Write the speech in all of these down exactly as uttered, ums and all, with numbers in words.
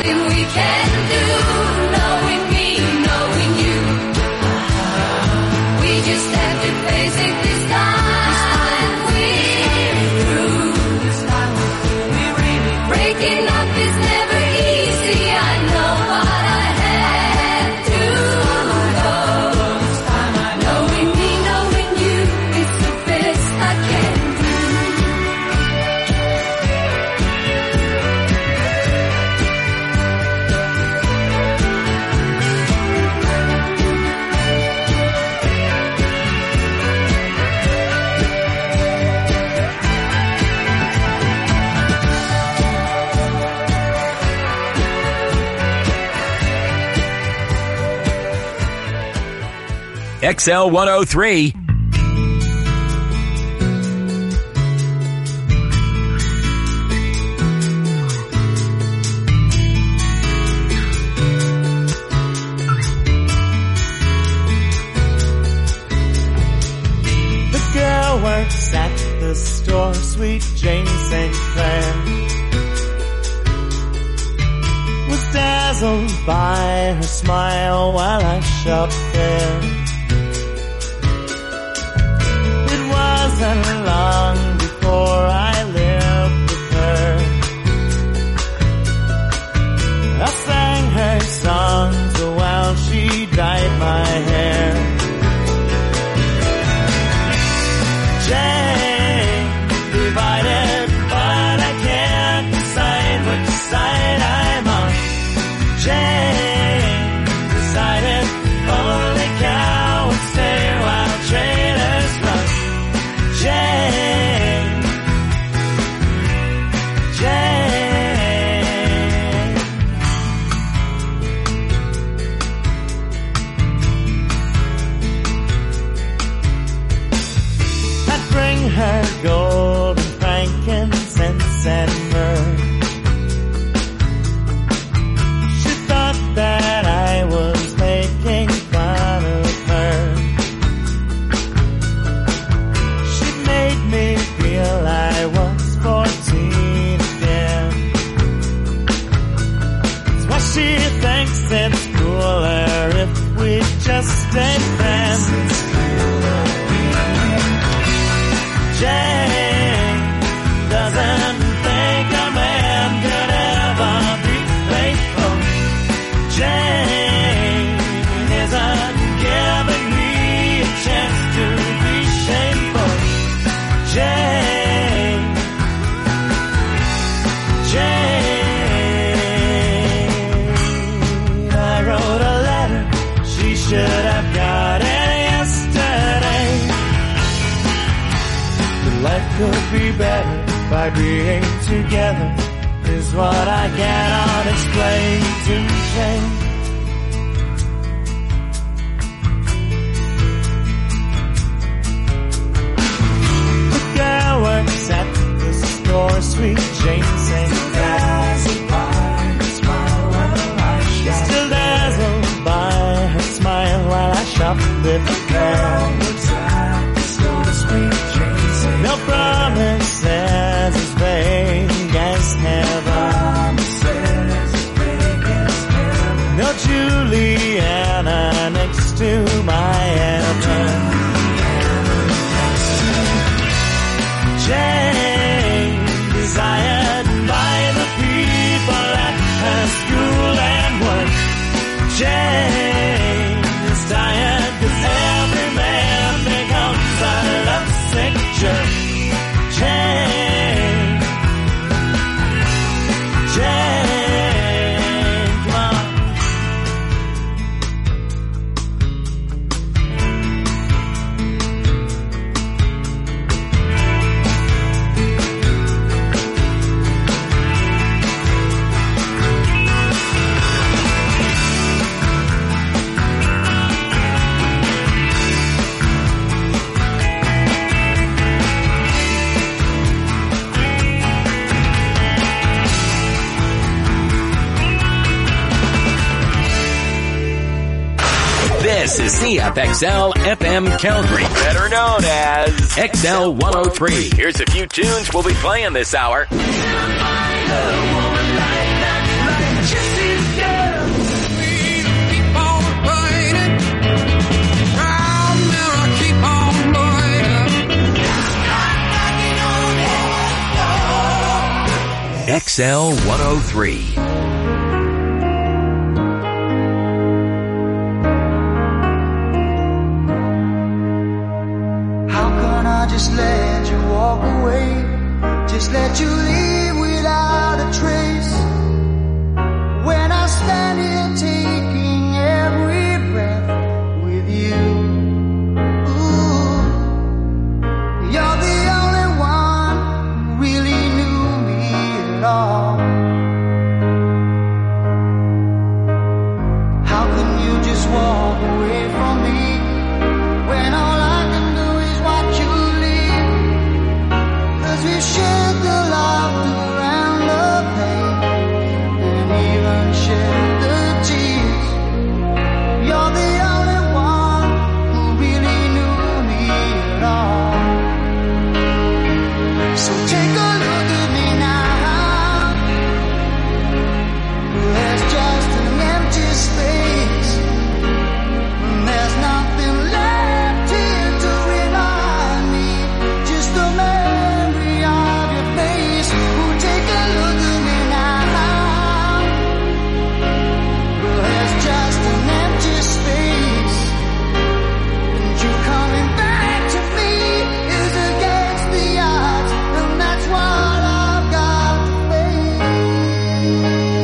nothing we can do. Knowing me, knowing you. We just have to face it this time. We're through. Breaking up is never easy. I know what I had to go. Knowing me, knowing you is the best I can do. X L one oh three. The girl works at the store, sweet Jane Saint Clair. Was dazzled by her smile while I shopped there. And long before I lived with her, I sang her songs while she dyed my hair. Jane, divided, but I can't decide which side I'm on. Jane, decided, holy cow, and stay while trailers run. Jane, Jane. I'd bring her gold and frankincense and myrrh. She thought that I was making fun of her. Me feel I was fourteen again. That's why she thinks it's cooler if we just stay friends. Jane doesn't think a man could ever be faithful. Jane isn't giving me a chance to be shameful. Jane, Jane, I wrote a letter, she should have got it yesterday. The life could be better by being together, is what I cannot explain to Jane. Works at the store, sweet Jane Saint Clair. Still dazzled by her smile while I shoplift there. No promises as vague as heaven. No Juliana next to my heaven. Jane, desired by the people at her school and work. Jane is tired 'cause every man becomes a lovesick jerk. Jane, Jane, come on. This is C F X L F M Calgary, better known as X L one oh three. Here's a few tunes we'll be playing this hour. Like Jesse X L one oh three. How can I just let you walk away? Just let you leave without a trace. When I stand here taking every breath with you. Ooh, you're the only one who really knew me at all. How can you just walk away from me when all I can do is watch you leave? 'Cause we shared the laughter and the pain, and even shared the tears. You're the only one who really knew me at all. So take a look at me now. There's just an empty space. There's nothing left here to remind me. Just a memory of your face. Oh, take a look at me now. There's just an empty space. And you coming back to me is against the odds. And that's what I've got to face.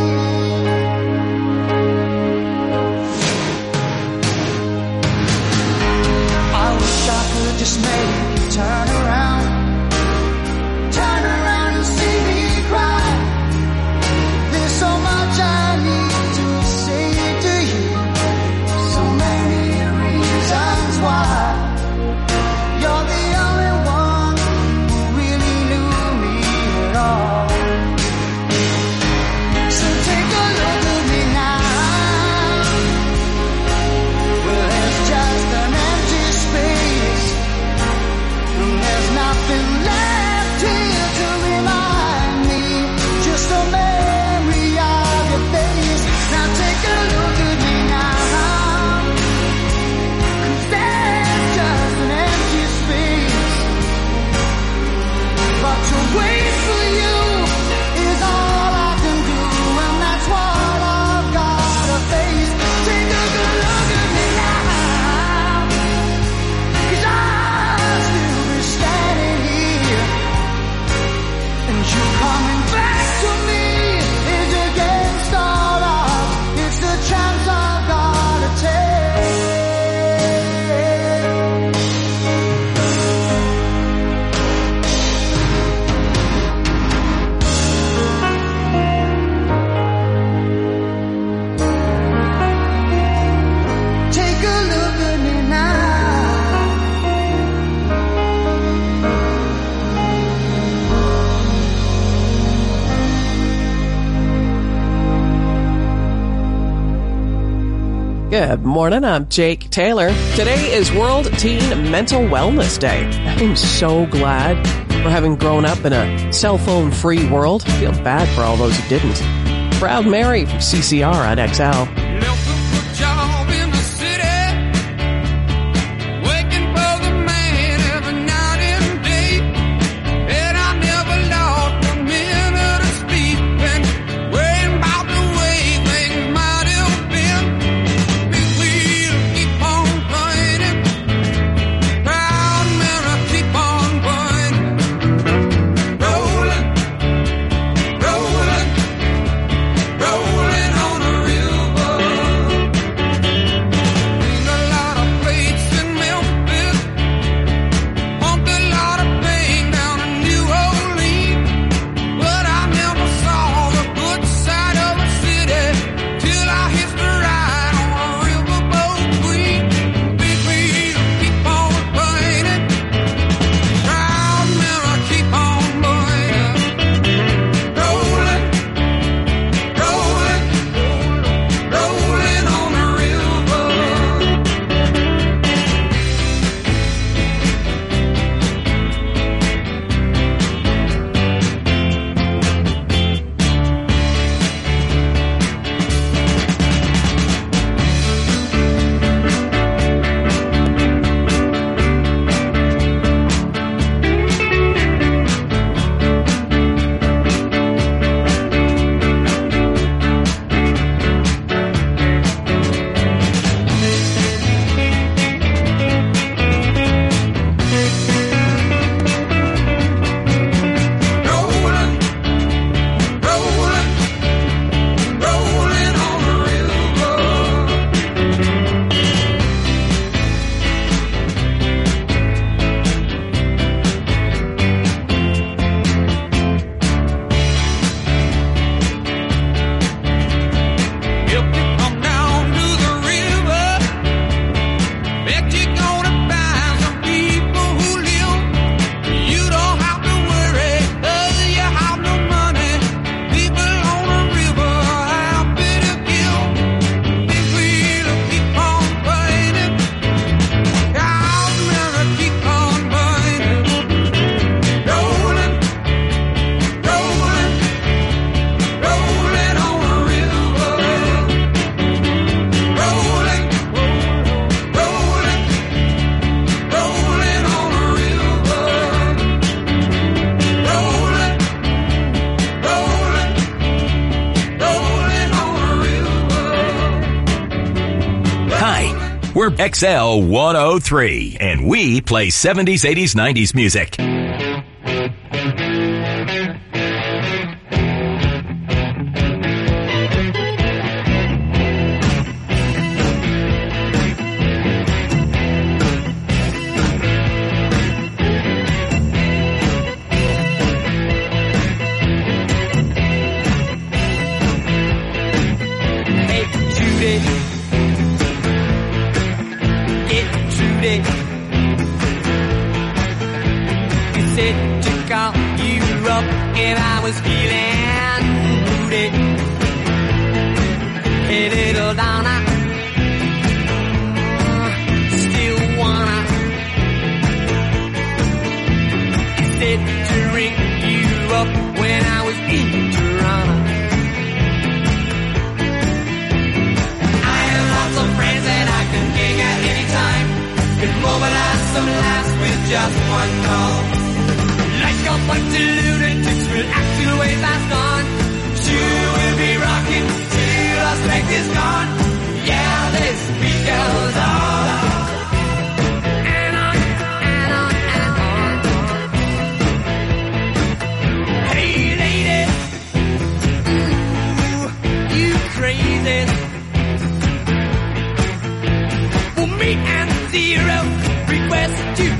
I wish I could just make you turn around. Turn around and see me cry. There's so much I need to say to you. So many reasons why. You're the only one who really knew me at all. So take a look at me now. Well, there's just an empty space. And there's nothing left here to remind me. Just a memory of your face. Now take a look at me now. 'Cause there's just an empty space. But to wait for you is all I can do. And that's what I've got to face. Take a good look at me now. 'Cause I'll still be standing here. And you coming back to me is against all odds. It's the chance I've got to take. Take a look at me now. Good morning, I'm Jake Taylor. Today is World Teen Mental Wellness Day. I'm so glad we're having grown up in a cell phone free world. I feel bad for all those who didn't. Proud Mary from C C R on X L. Left a good job in the city, working for the man every night and day. And I never lost a minute of sleep and worrying about the way things might have been. Big wheel keep on turning, proud mirror keep on burning, rolling, rolling, rolling on the river. We're X L one oh three, and we play seventies, eighties, nineties music.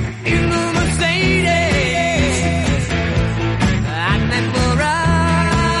Request you in the Mercedes. I never ride.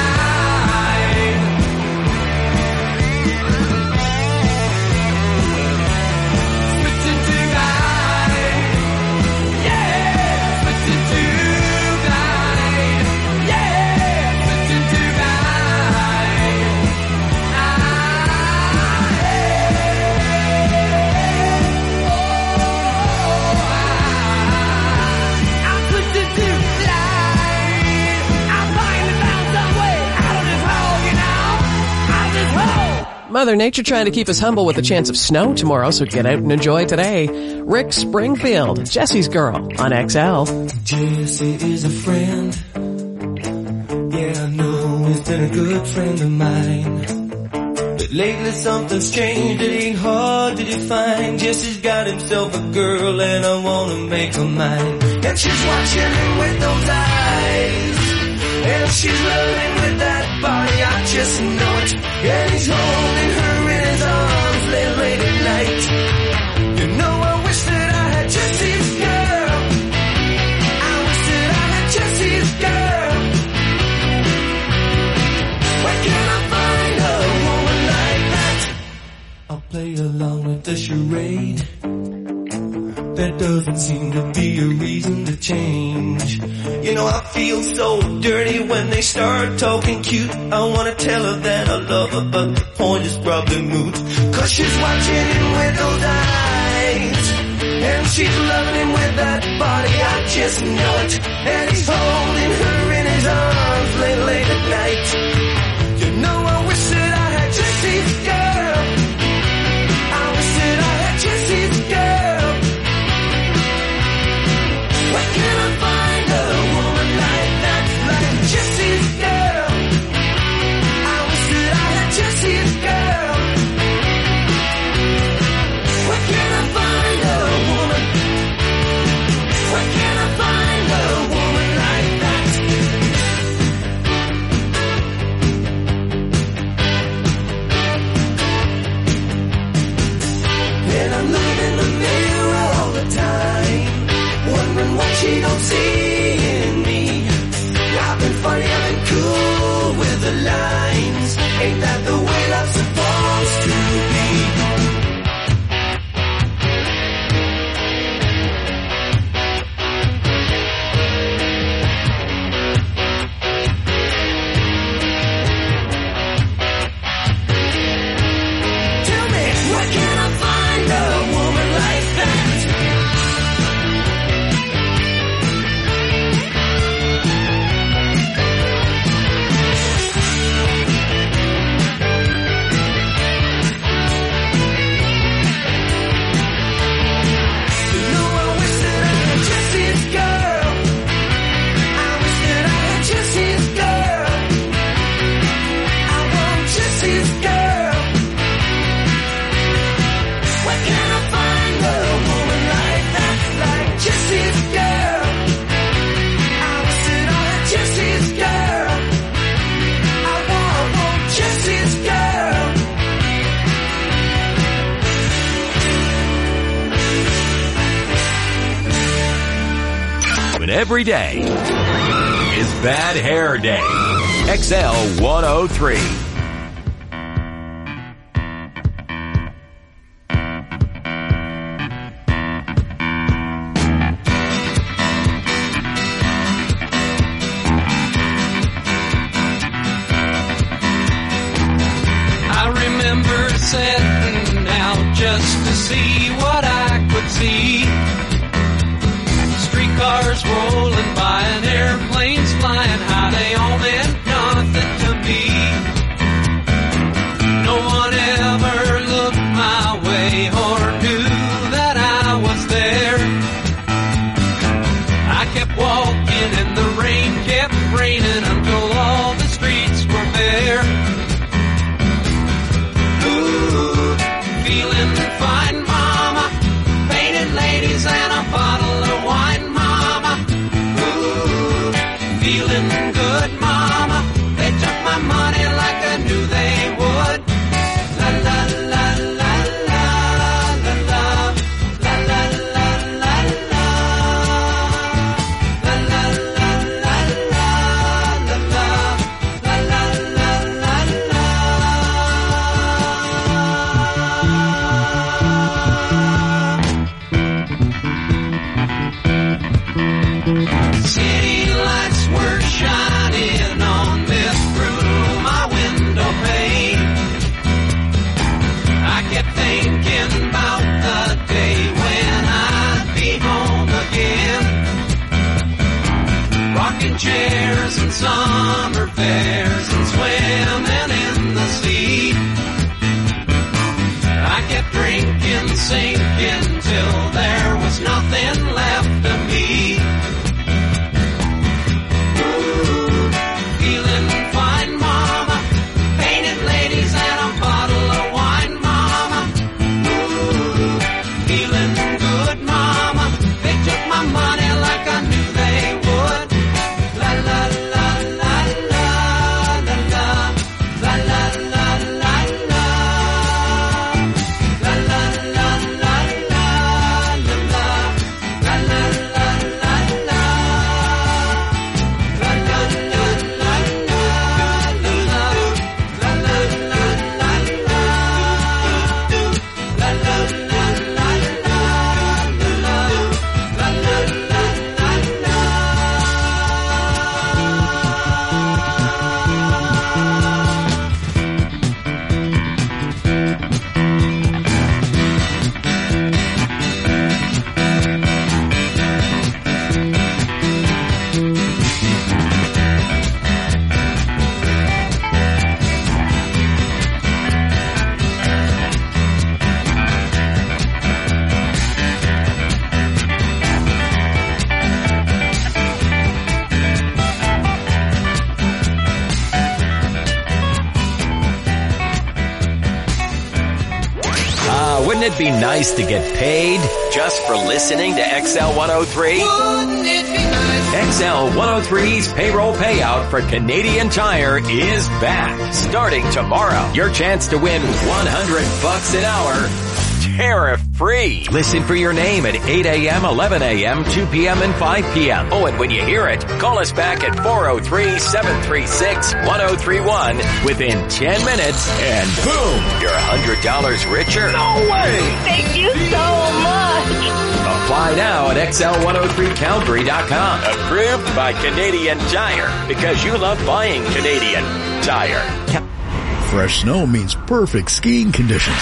Switching to guide. Yeah, switching to guide. Yeah, switching to guide. Ah, hey. Oh, ah. I'm switching to light. I'm finally found some way out of this hole, you know, out of this hole. Mother Nature trying to keep us humble with a chance of snow tomorrow, so get out and enjoy today. Rick Springfield, Jesse's Girl on X L. Jesse is a friend. Yeah, I know he's been a good friend of mine. But lately something's changed, it ain't hard to define. Jesse's got himself a girl and I wanna make her mine. And she's watching him with those eyes. And she's loving with that body, I just know it. And he's holding her in his arms late, late at night. You know I wish that I had Jesse's girl. I wish that I had Jesse's girl. Where can I find a woman like that? I'll play along with the charade. There doesn't seem to be a reason to change. You know I feel so dirty when they start talking cute. I wanna tell her that I love her, but the point is probably moot. Cause she's watching him with those eyes. And she's loving him with that body, I just know it. And he's holding her in his arms late, late at night. You know I wish that I had Jesse's girl. I wish that I had Jesse's girl. Where can I find a woman like that, like Jesse's girl? I wish that I had Jesse's girl. Where can I find a woman? Where can I find a woman like that? And I'm looking in the mirror all the time, wondering what she don't see in me. I've been funny, I've been cool with the lines. Ain't that the way love's supposed to be? Tell me, where can I find a woman like that? You know I wish that I had Jesse's girl. I wish that I had Jesse's girl. I want Jesse's girl. Where can I find a woman like that, like Jesse's girl? I wish that I had Jesse's girl. I want, want Jesse's girl. When every day is bad hair day. X L one oh three. I remember setting out just to see what I could see. Streetcars rolling by and airplanes flying high, they all meant nothing to me. No one ever looked my way or knew that I was there. I kept walking and the rain kept raining until all the streets were bare. Ooh, feeling fine, mama. Painted ladies and a bottle of wine, mama. Ooh, feeling it be nice to get paid just for listening to X L one oh three? Wouldn't it be nice? X L one oh three's payroll payout for Canadian Tire is back. Starting tomorrow, your chance to win one hundred bucks an hour. Tariff-free. Listen for your name at eight a.m., eleven a.m., two p.m., and five p.m. Oh, and when you hear it, call us back at four oh three, seven three six, one oh three one within ten minutes, and boom, you're one hundred dollars richer. No way! Thank you so much. Apply now at X L one oh three Calgary dot com. Approved by Canadian Tire, because you love buying Canadian Tire. Fresh snow means perfect skiing conditions,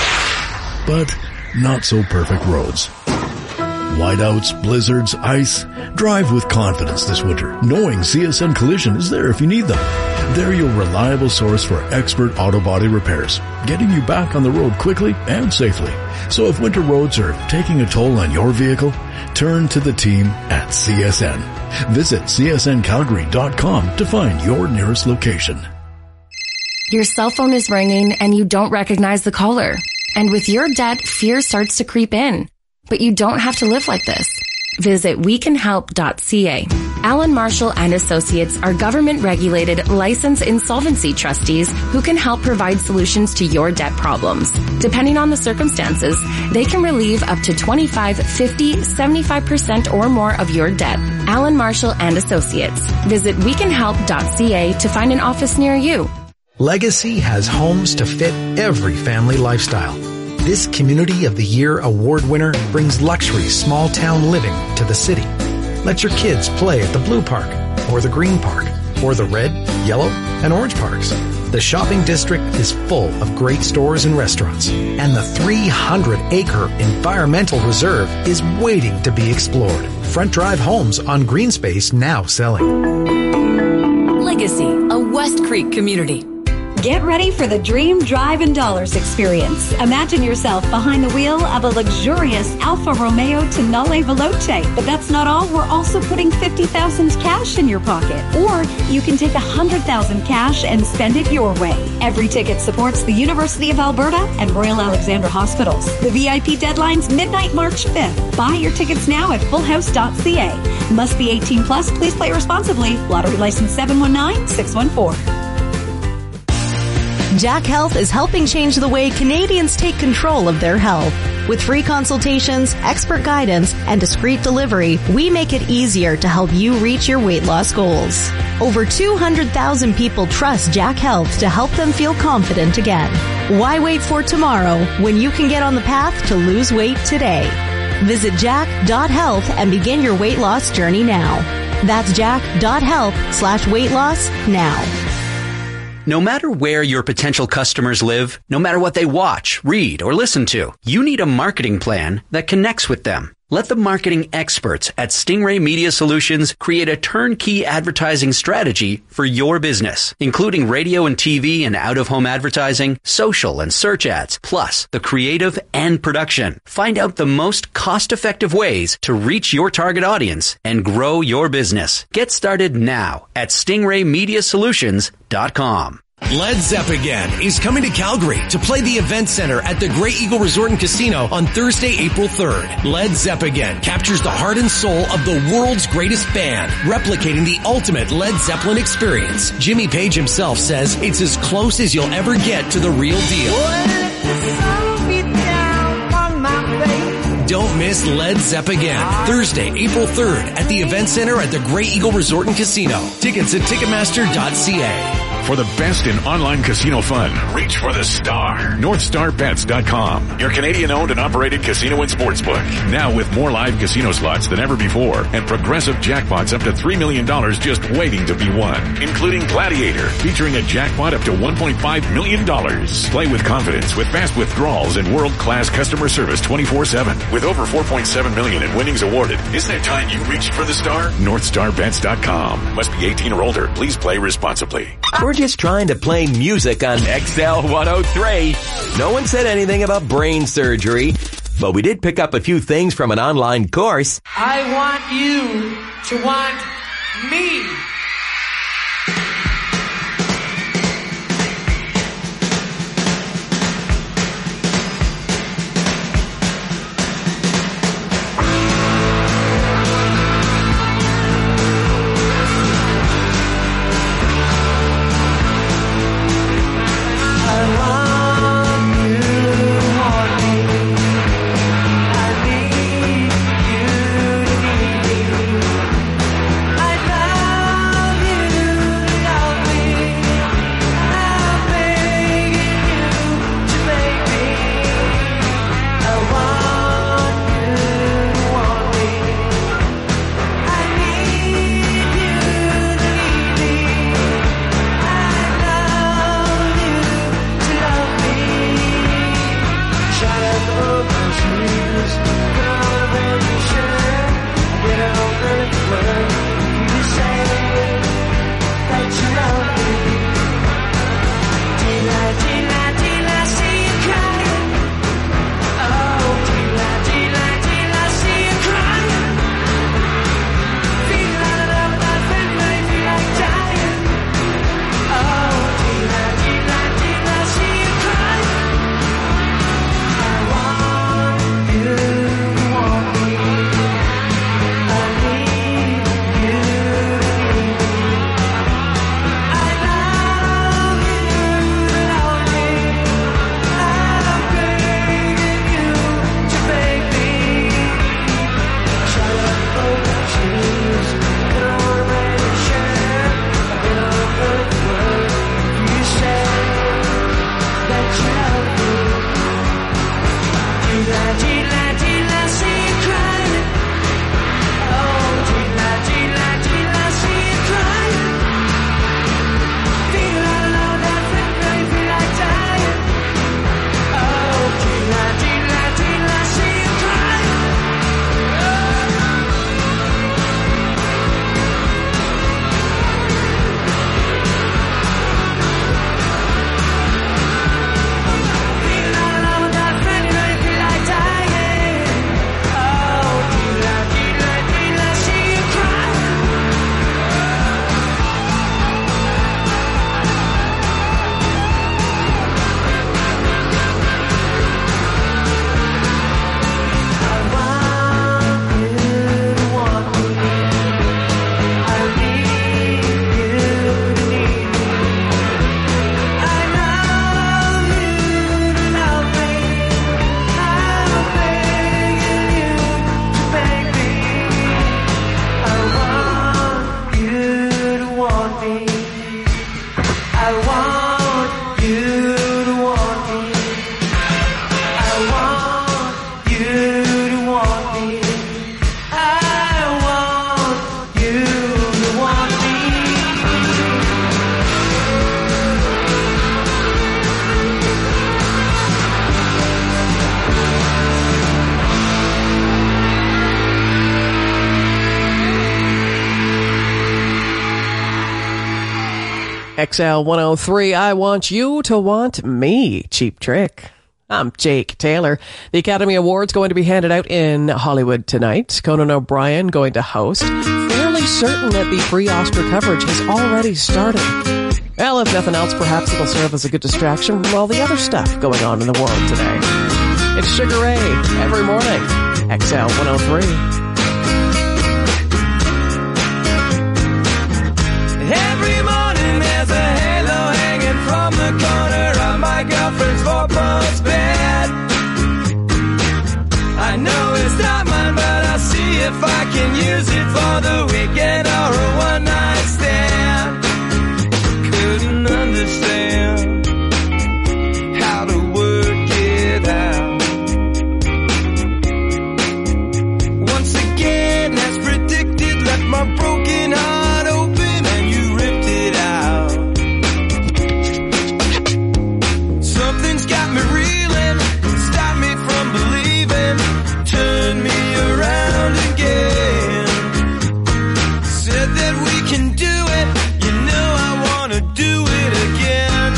but not so perfect roads. Whiteouts, blizzards, ice. Drive with confidence this winter, knowing C S N Collision is there if you need them. They're your reliable source for expert auto body repairs, getting you back on the road quickly and safely. So if winter roads are taking a toll on your vehicle, turn to the team at C S N. Visit C S N Calgary dot com to find your nearest location. Your cell phone is ringing and you don't recognize the caller. And with your debt, fear starts to creep in. But you don't have to live like this. Visit we can help dot c a. Allen Marshall and Associates are government-regulated, licensed insolvency trustees who can help provide solutions to your debt problems. Depending on the circumstances, they can relieve up to twenty-five, fifty, seventy-five percent or more of your debt. Allen Marshall and Associates. Visit we can help dot c a to find an office near you. Legacy has homes to fit every family lifestyle. This Community of the Year award winner brings luxury small town living to the city. Let your kids play at the Blue Park, or the Green Park, or the Red, Yellow, and Orange Parks. The shopping district is full of great stores and restaurants, and the three hundred acre environmental reserve is waiting to be explored. Front Drive Homes on Green Space now selling. Legacy, a West Creek community. Get ready for the Dream Drive and Dollars experience. Imagine yourself behind the wheel of a luxurious Alfa Romeo Tonale Veloce. But that's not all. We're also putting fifty thousand dollars cash in your pocket. Or you can take one hundred thousand dollars cash and spend it your way. Every ticket supports the University of Alberta and Royal Alexandra Hospitals. The V I P deadline's midnight March fifth. Buy your tickets now at full house dot c a. Must be eighteen plus. Please play responsibly. Lottery license seven one nine six one four. Jack Health is helping change the way Canadians take control of their health. With free consultations, expert guidance, and discreet delivery, we make it easier to help you reach your weight loss goals. Over two hundred thousand people trust Jack Health to help them feel confident again. Why wait for tomorrow when you can get on the path to lose weight today? Visit jack dot health and begin your weight loss journey now. That's jack dot health slash weight loss now. No matter where your potential customers live, no matter what they watch, read, or listen to, you need a marketing plan that connects with them. Let the marketing experts at Stingray Media Solutions create a turnkey advertising strategy for your business, including radio and T V and out-of-home advertising, social and search ads, plus the creative and production. Find out the most cost-effective ways to reach your target audience and grow your business. Get started now at stingray media solutions dot com. Led Zepp again is coming to Calgary to play the Event Center at the Great Eagle Resort and Casino on Thursday, April third. Led Zepp again captures the heart and soul of the world's greatest band, replicating the ultimate Led Zeppelin experience. Jimmy Page himself says it's as close as you'll ever get to the real deal. Don't miss Led Zepp again. Thursday, April third at the Event Center at the Great Eagle Resort and Casino. Tickets at ticketmaster dot c a. For the best in online casino fun, reach for the star. north star bets dot com, your Canadian-owned and operated casino and sportsbook. Now with more live casino slots than ever before and progressive jackpots up to three million dollars just waiting to be won, including Gladiator, featuring a jackpot up to one point five million dollars. Play with confidence with fast withdrawals and world-class customer service twenty-four seven. With over four point seven million dollars in winnings awarded, isn't it time you reached for the star? north star bets dot com. Must be eighteen or older. Please play responsibly. We're just trying to play music on X L one oh three. No one said anything about brain surgery, but we did pick up a few things from an online course. I want you to want me. want you to want me. I want you to want me. I want you to want me. X L one oh three, I want you to want me. Cheap Trick. I'm Jake Taylor. The Academy Awards going to be handed out in Hollywood tonight. Conan O'Brien going to host. Fairly certain that the pre-Oscar coverage has already started. Well, if nothing else, perhaps it'll serve as a good distraction from all the other stuff going on in the world today. It's Sugar Ray every morning. X L one oh three. Every morning there's a halo hanging from the corner of my girlfriend's four-post bed. I know it's not mine, but I'll see if I can use it for the weekend or a one-night stand. Couldn't understand how to work it out. Once again, as predicted, left my broken heart open. Something's got me reeling, stop me from believing, turn me around again. Said that we can do it, you know I wanna do it again.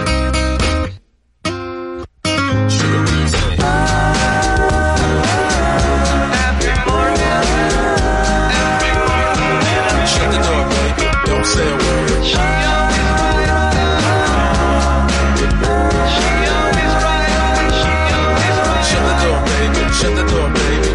Every morning, every morning, shut the door, baby, don't say a word. Shut the door, baby.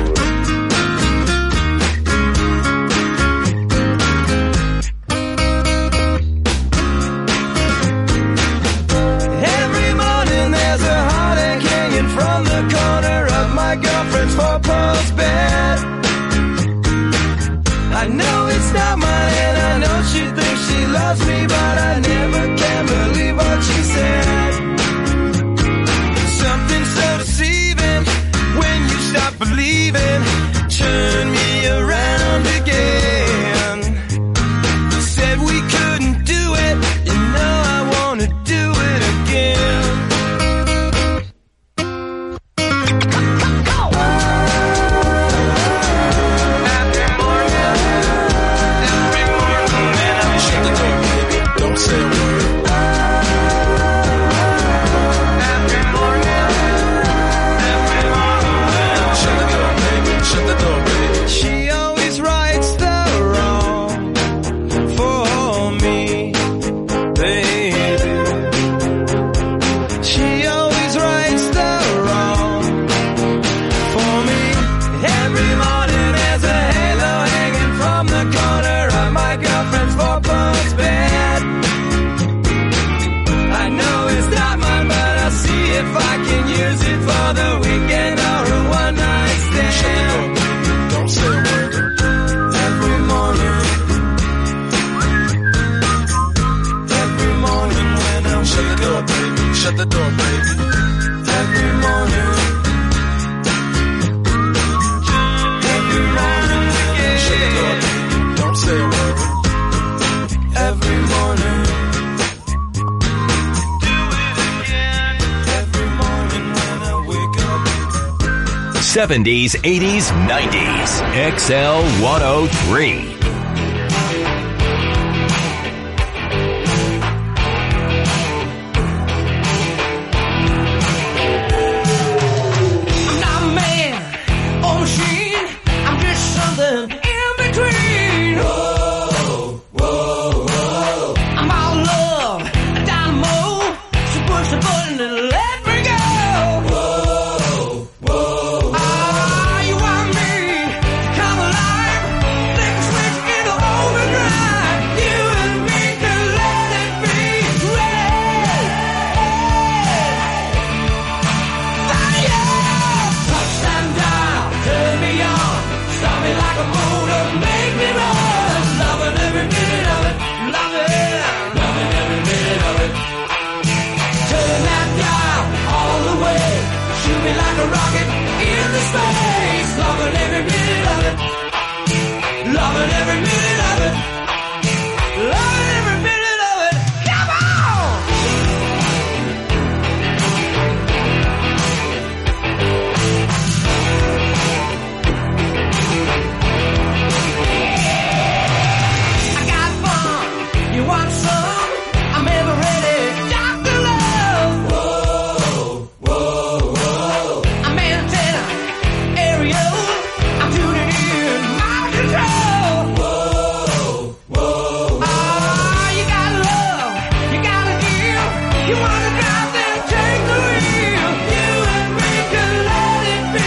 Every morning there's a heartache hanging from the corner of my girlfriend's four-post bed. I know it's not mine and I know she thinks she loves me, but I never can believe what she said. Something so deceiving when you stop believing, turn me around again. Said we couldn't do it, you know I wanna do it again. Every morning, every morning, shut the door, baby, don't say a word. Shut the door, baby. She always rights the wrong for me, baby. She always rights the wrong for me. Every morning there's a halo hanging from the corner of my girlfriend's four-post bed. I know it's not mine, but I'll see if I can use it for the weekend or a one-night stand. Shut the door, baby. Don't say a word. Every morning, every morning when I shut the door, baby. Shut the door, baby. Every morning, every morning when shut the door, baby. Don't say a word. Every morning. seventies, eighties, nineties. X L one oh three. I'm not a man or machine, I'm just something in between. Whoa, whoa, whoa. I'm all love, a dynamo, so push the button and let me go. Whoa, whoa. Ah, you want me to come alive, think switch space. Loving every minute of it. Loving every minute of it. Loving every minute of it. Come on! I got fun. You want some? I'm ever ready. Doctor Love. Whoa, whoa, whoa. I'm antenna. Aerial. I'm tuning in. My control. Whoa, whoa. Ah, you got love. You gotta give. You wanna drive, then take the wheel. You and me can let it be.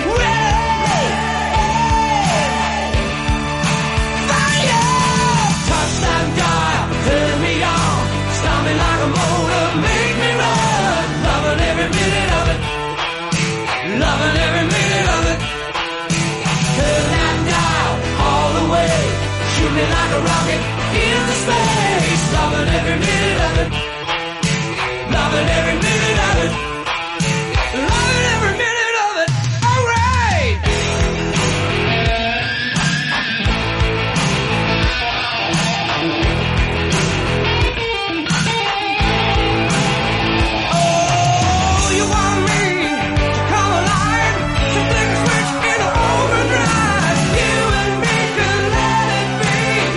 Fire! Touch that dial, turn me on. Start me like a motor, make me run. Loving every minute of it. Loving every minute of it. Turn that dial all the way. Shoot me like a rocket into space. Loving every minute of it. Loving every minute of it. Loving every minute of it. All right. Oh, you want me to come alive? So flick a switch into overdrive. You and me can let it be.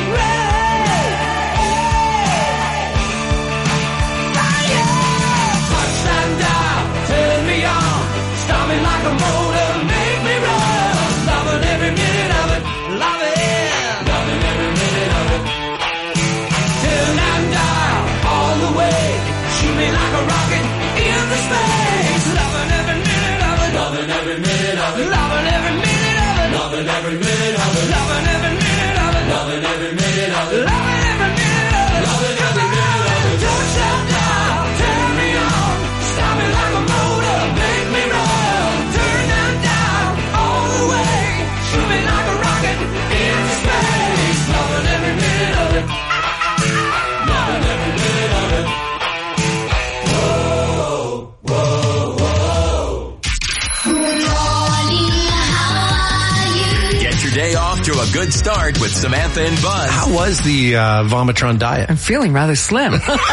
Fire! Touch that dial, turn me on. Start me like a motor, make me run. Loving every minute of it. Loving. Loving every minute of it. Turn that dial all the way. Shoot me like a rocket into space. Loving every minute of it. Loving every minute of it. Loving every minute of it. Loving every minute of it. Loving every minute of it. Loving every minute of it. Loving every minute of it. Loving every minute of it. Touch that dial, turn me on. Stop me like a motor, make me run. Turn that dial all the way. Shoot me like a rocket into space. Loving every minute of it. Loving every minute of it. Whoa, whoa, whoa. Get your day off to a good start with Samantha and Buzz. How was the uh, Vomitron diet? I'm feeling rather slim.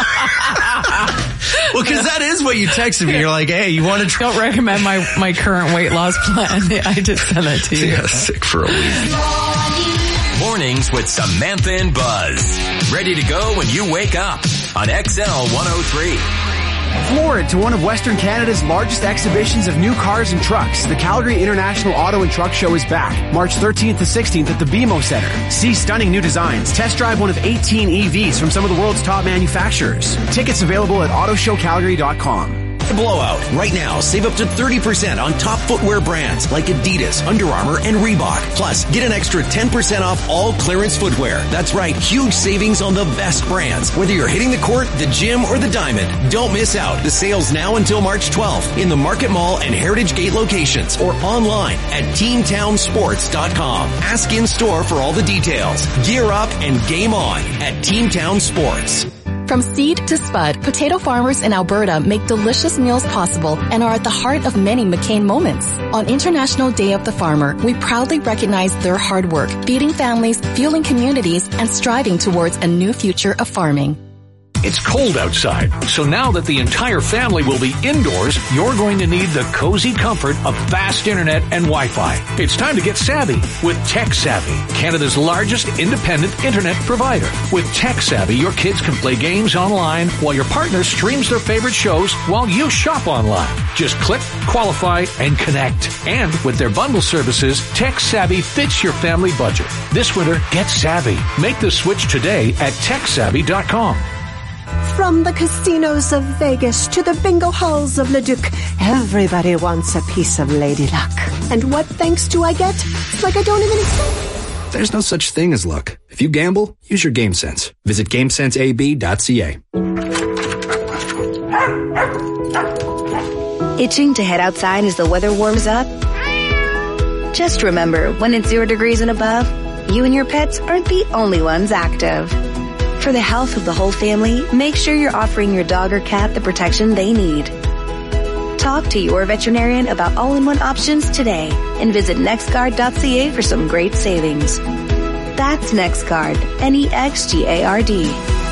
Well, because that is what you texted me. You're like, hey, you want to try? Don't recommend my, my current weight loss plan. I just sent that to you. Yeah, sick for a week. Mornings with Samantha and Buzz. Ready to go when you wake up on X L one oh three. Floored to one of Western Canada's largest exhibitions of new cars and trucks, the Calgary International Auto and Truck Show is back, March thirteenth to sixteenth at the B M O Center. See stunning new designs, test drive one of eighteen E Vs from some of the world's top manufacturers. Tickets available at auto show calgary dot com. Blowout. Right now, save up to thirty percent on top footwear brands like Adidas, Under Armour, and Reebok. Plus, get an extra ten percent off all clearance footwear. That's right, huge savings on the best brands. Whether you're hitting the court, the gym, or the diamond, don't miss out. The sale's now until March twelfth in the Market Mall and Heritage Gate locations or online at team town sports dot com. Ask in store for all the details. Gear up and game on at Team Town Sports. From seed to spud, potato farmers in Alberta make delicious meals possible and are at the heart of many McCain moments. On International Day of the Farmer, we proudly recognize their hard work, feeding families, fueling communities, and striving towards a new future of farming. It's cold outside, so now that the entire family will be indoors, you're going to need the cozy comfort of fast internet and Wi-Fi. It's time to get savvy with TechSavvy, Canada's largest independent internet provider. With TechSavvy, your kids can play games online while your partner streams their favorite shows while you shop online. Just click, qualify, and connect. And with their bundle services, TechSavvy fits your family budget. This winter, get savvy. Make the switch today at tech savvy dot com. From the casinos of Vegas to the bingo halls of Leduc, everybody wants a piece of Lady Luck. And what thanks do I get? It's like I don't even exist. There's no such thing as luck. If you gamble, use your game sense. Visit game sense a b dot c a. Itching to head outside as the weather warms up? Just remember, when it's zero degrees and above, you and your pets aren't the only ones active. For the health of the whole family, make sure you're offering your dog or cat the protection they need. Talk to your veterinarian about all-in-one options today and visit nextguard dot c a for some great savings. That's NextGuard, N E X G A R D.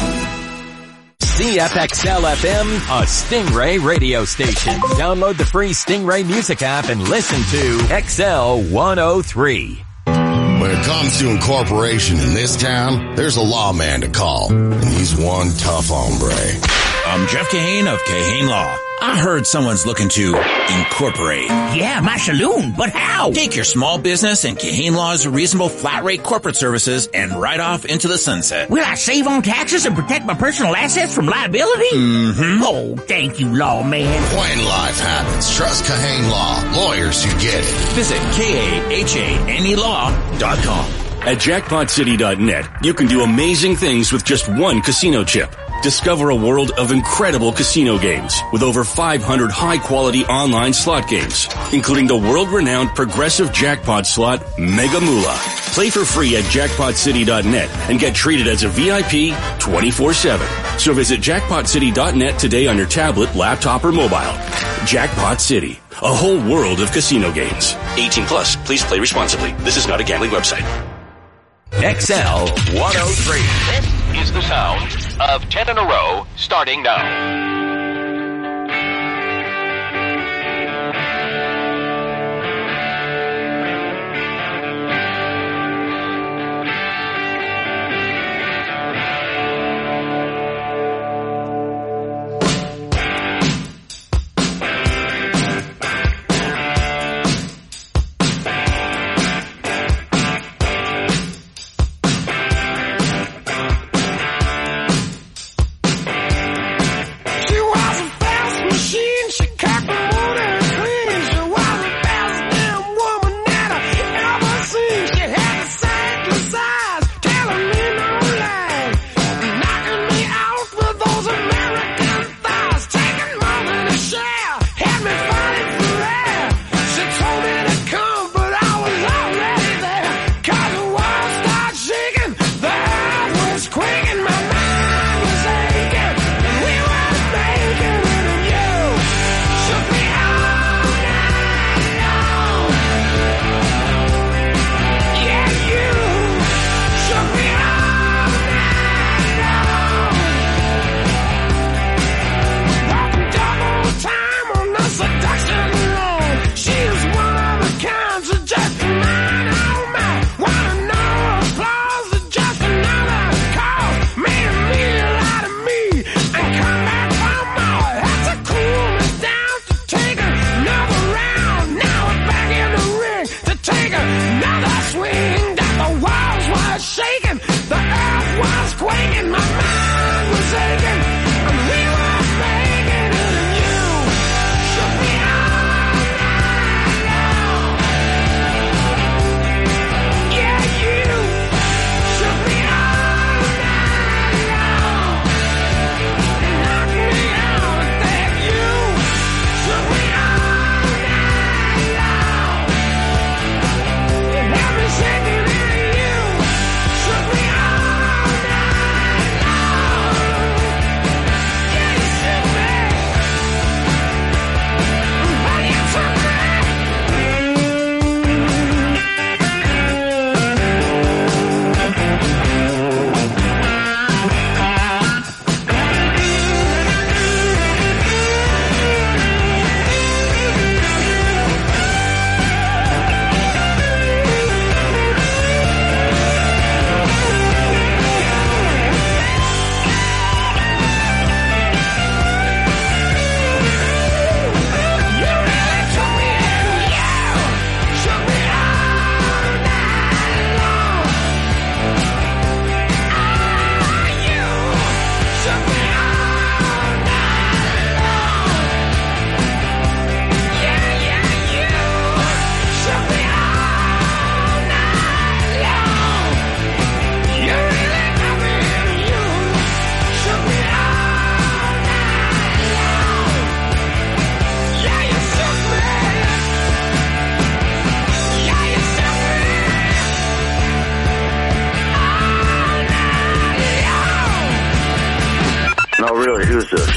C F X L F M, a Stingray radio station. Download the free Stingray music app and listen to X L one oh three. When it comes to incorporation in this town, there's a lawman to call, and he's one tough hombre. I'm Jeff Kahane of Kahane Law. I heard someone's looking to incorporate. Yeah, my saloon, but how? Take your small business and Kahane Law's reasonable flat rate corporate services and ride off into the sunset. Will I save on taxes and protect my personal assets from liability? Mm-hmm. Oh, thank you, lawman. When life happens, trust Kahane Law. Lawyers who get it. Visit K A H A N E law dot com. At jackpot city dot net, you can do amazing things with just one casino chip. Discover a world of incredible casino games with over five hundred high-quality online slot games, including the world-renowned progressive jackpot slot Mega Moolah. Play for free at jackpot city dot net and get treated as a V I P twenty-four seven. So visit jackpot city dot net today on your tablet, laptop, or mobile. Jackpot City, a whole world of casino games. eighteen plus, please play responsibly. This is not a gambling website. X L one oh three. This is the sound of ten in a row, starting now.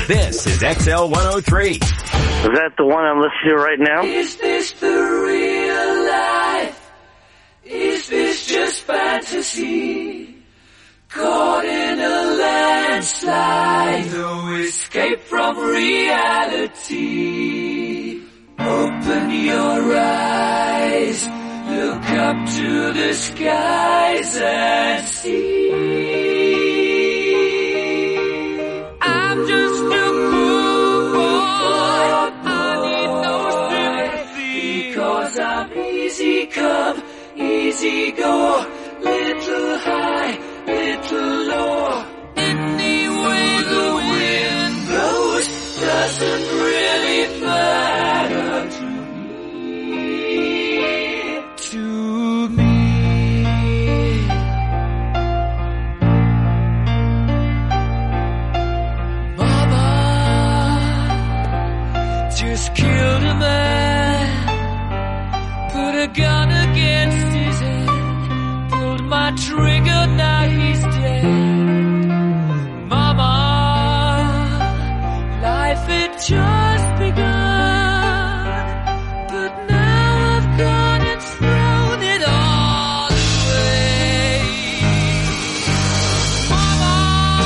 This is X L one oh three. Is that the one I'm listening to right now? Is this the real life? Is this just fantasy? Caught in a landslide, no escape from reality. Open your eyes, look up to the skies and see. I'm just a poor boy, I need no sympathy, because I'm easy come, easy go, little high, little low. Any way the wind blows doesn't really matter to me, to me. Mama just killed a man, put a gun against his head, pulled my trigger, now he's dead. Mama, life had just begun, but now I've gone and thrown it all away. Mama,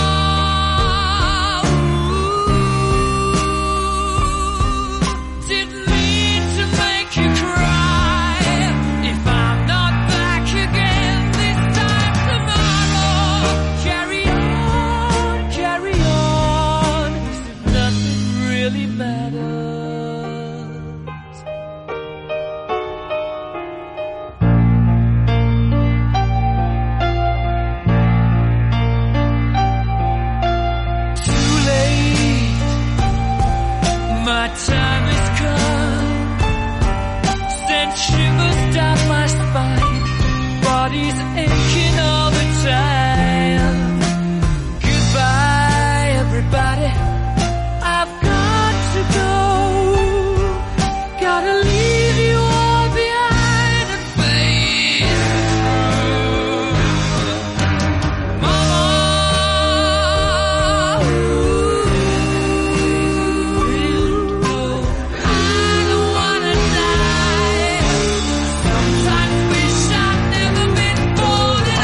ooh, didn't mean to make you cry. If I'm not back again this time tomorrow, carry on, carry on, as if nothing really matters. Too late, my time has come, sent shivers down my spine, body's aching all the time. Goodbye, everybody, I've got to go, gotta leave you all behind and face through. Mama, ooh, I don't wanna die, sometimes wish I'd never been born at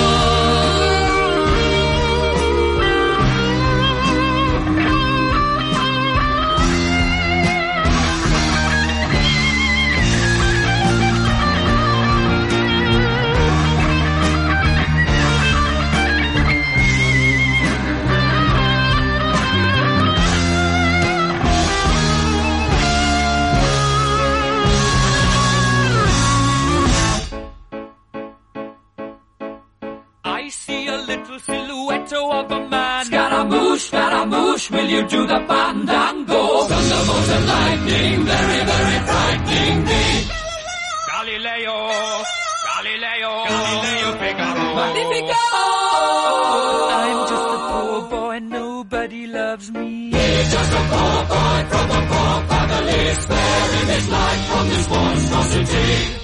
I see a little silhouette of a man. Scaramouche, Scaramouche, will you do the fandango? Thunderbolt and lightning, very, very frightening me. Galileo, Galileo, Galileo Figaro. Magnifico! I'm just a poor boy, nobody loves me. He's just a poor boy from a poor family, sparing his life from this monstrosity.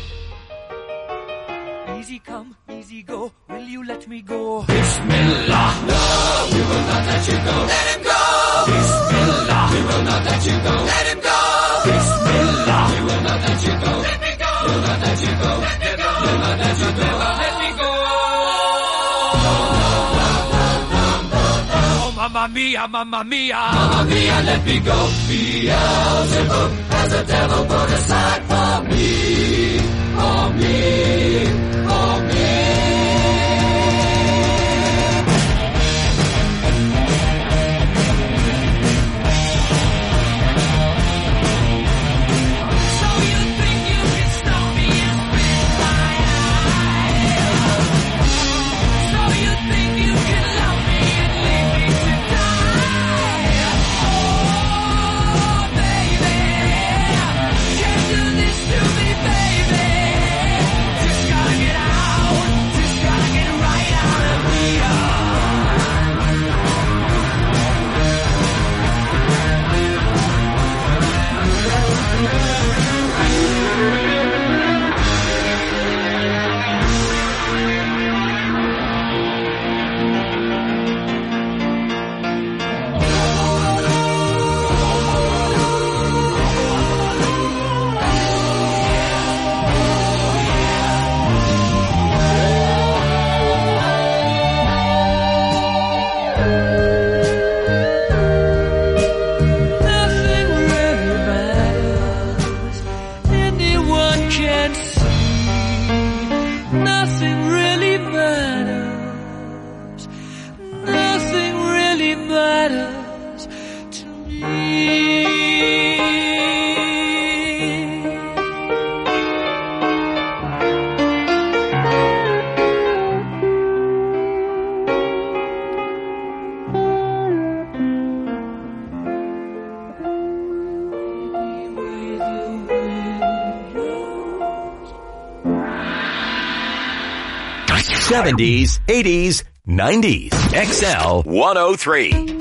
Easy come, easy go, will you let me go? Bismillah, no, we will not let you go. Let him go! Bismillah, we will not let you go. Let him go! Bismillah, we will not let you go. Let me go! We'll not let you go. Let me go! We'll not let you go. Let me go! Oh, mamma mia, mamma mia, mamma mia, let me go. Beelzebub has a devil put aside for me, for me, for me. So you think you can stop me and spit my eye? So you think you can love me and leave me to die? Oh, baby, can't do this to me, baby. Just gotta get out. seventies, eighties, nineties. X L one oh three.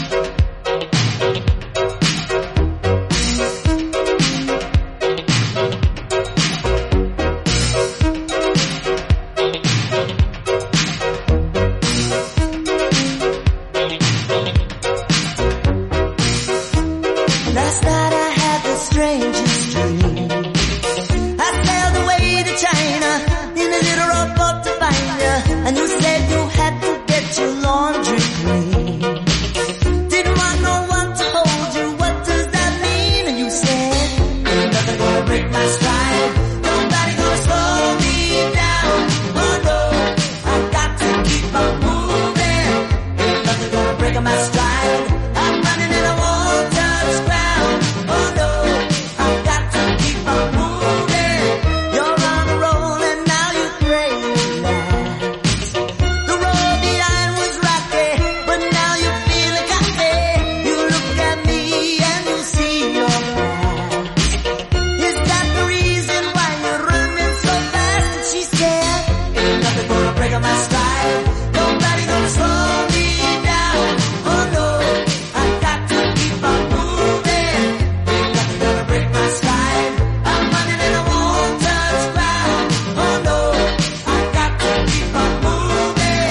Last night I had the strangest dream. I sailed away to China in a little rowboat to find you, and you said you had to get your laundry clean. Didn't want no one to hold you, what does that mean? And you said, ain't nothing gonna break my stride, nobody gonna slow me down. Oh no, I got to keep on moving, ain't nothing gonna break my stride. I'm running and I won't touch ground. Oh no, I've got to keep on moving. You're on a roll and now you pray relax. The road behind was rocky, but now you feel it cocky. You look at me and you see your past. Is that the reason why you're running so fast? And she said, ain't nothing gonna break my stride, nobody gonna slow me down. Oh no, I've got to keep on moving, ain't nothing gonna break my stride. I'm running and I won't touch ground. Oh no, I've got to keep on moving.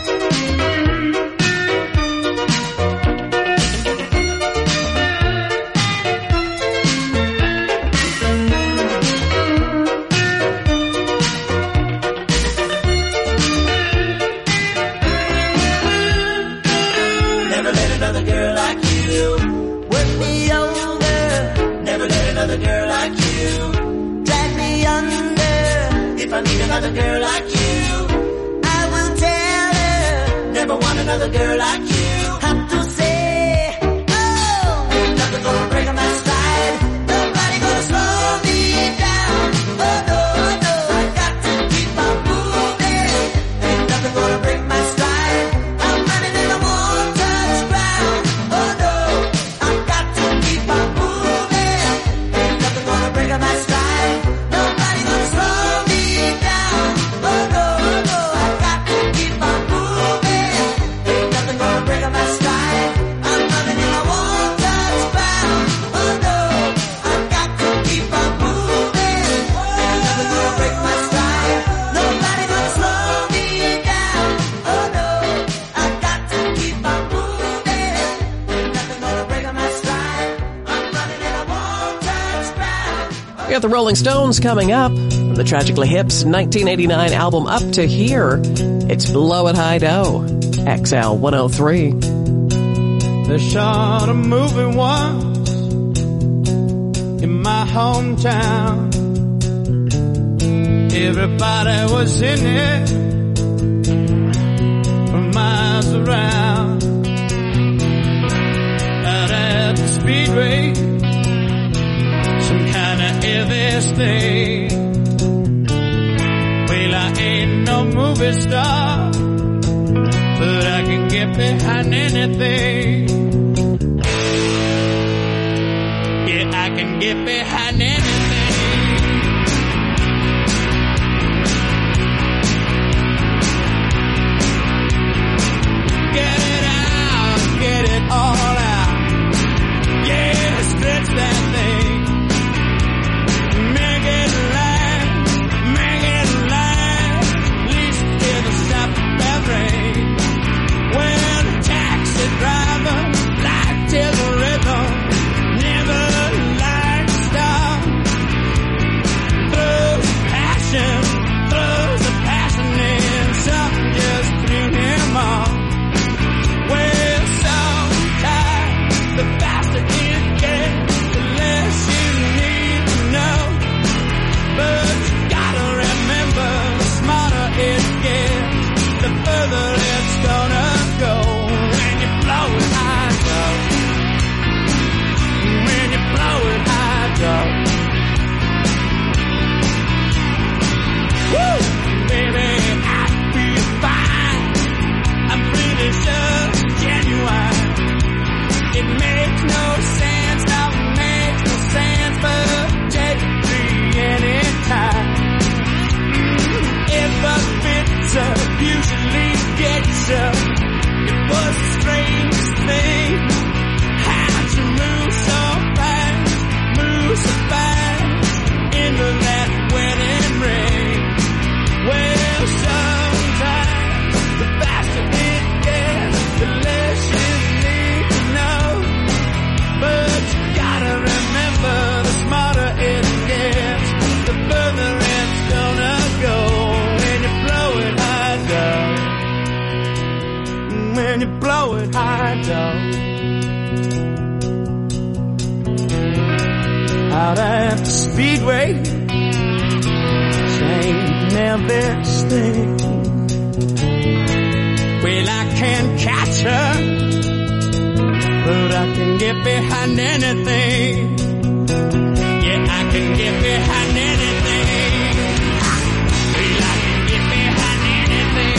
Never let another girl like you work me over. Never let another girl like you drag me under. If I meet another girl like you, I will tell her. Never want another girl like you. Have to say, oh, ain't nothing gonna break my stride. Nobody gonna slow me down. Oh no, no, I got to keep on moving. Ain't nothing gonna break my stride. I'm running and I won't touch ground. Oh no, I've got to keep on moving. Ain't nothing gonna break my stride. Nobody gonna slow me down. Oh no, no, I've got to keep on moving. Ain't nothing gonna break my stride. I'm running and I won't touch ground. Oh no, I've got to keep on moving. Ain't nothing gonna break my stride. Nobody gonna slow me down. Oh no, I've got to keep on moving. Ain't nothing gonna break my stride. I'm running and I won't touch ground. We got the Rolling Stones coming up. From the Tragically Hip's nineteen eighty-nine album Up to Here, it's Blow It High Dough. X L one oh three. They shot a movie once in my hometown. Everybody was in it from miles around. Out at the speedway, some kind of Elvis thing. Well, I ain't no movie star, but I can get behind anything. Yeah, I can get behind anything. Get it out, get it all out. Yeah, stretch that thing. Make it last, make it last. At least hear the stop bell ring. Well, the taxi driver light till the rhythm, never like to stop. high dog. Out at the speedway, saying everything. Well, I can't catch her, but I can get behind anything. Yeah, I can get behind anything. Well, I can get behind anything.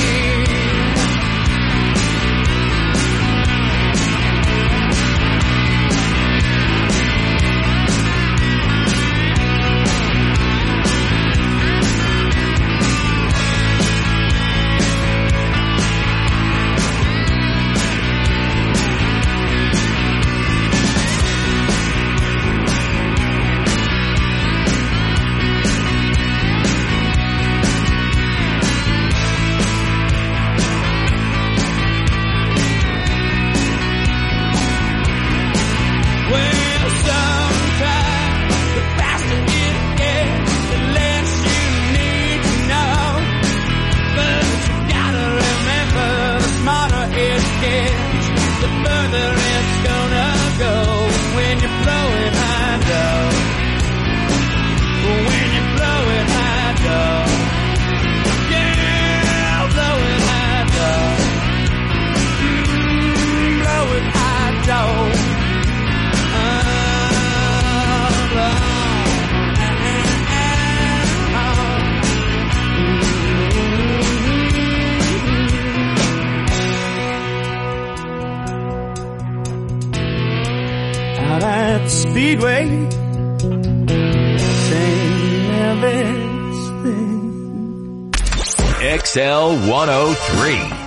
Speedway, saying everything. X L one oh three.